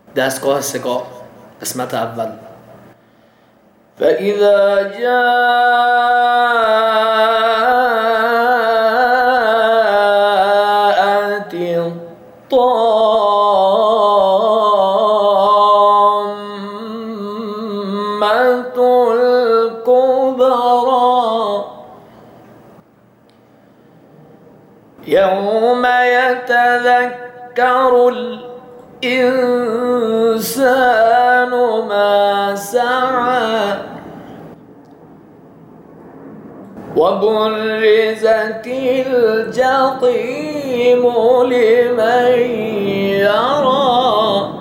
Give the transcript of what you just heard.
ده سكور سكور اسمها أول. فإذا جاءت الطامة الكبرى يوم يتذكر الإنسان ما سعى وبرزت الجحيم لمن يرى